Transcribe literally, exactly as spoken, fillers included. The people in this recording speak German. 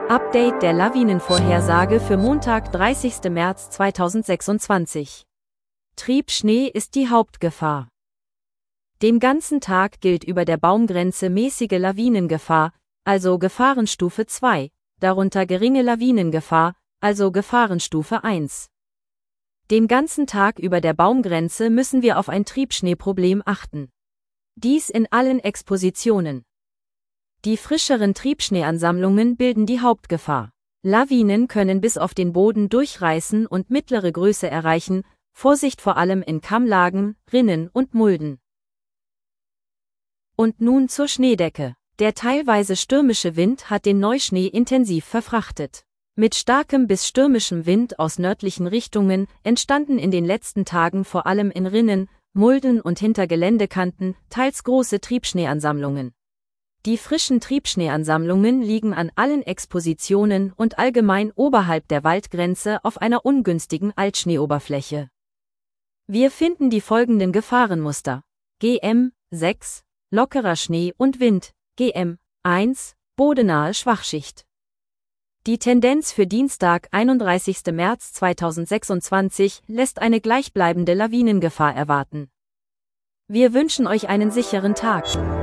Update der Lawinenvorhersage für Montag, dreißigsten März zweitausendsechsundzwanzig. Triebschnee ist die Hauptgefahr. Den ganzen Tag gilt über der Baumgrenze mäßige Lawinengefahr, also Gefahrenstufe zwei, darunter geringe Lawinengefahr, also Gefahrenstufe eins. Den ganzen Tag über der Baumgrenze müssen wir auf ein Triebschneeproblem achten. Dies in allen Expositionen. Die frischeren Triebschneeansammlungen bilden die Hauptgefahr. Lawinen können bis auf den Boden durchreißen und mittlere Größe erreichen, Vorsicht vor allem in Kammlagen, Rinnen und Mulden. Und nun zur Schneedecke. Der teilweise stürmische Wind hat den Neuschnee intensiv verfrachtet. Mit starkem bis stürmischem Wind aus nördlichen Richtungen entstanden in den letzten Tagen vor allem in Rinnen, Mulden und hinter Geländekanten teils große Triebschneeansammlungen. Die frischen Triebschneeansammlungen liegen an allen Expositionen und allgemein oberhalb der Waldgrenze auf einer ungünstigen Altschneeoberfläche. Wir finden die folgenden Gefahrenmuster: G M sechs, lockerer Schnee und Wind, G M eins, bodenahe Schwachschicht. Die Tendenz für Dienstag, einunddreißigsten März zweitausendsechsundzwanzig, lässt eine gleichbleibende Lawinengefahr erwarten. Wir wünschen euch einen sicheren Tag.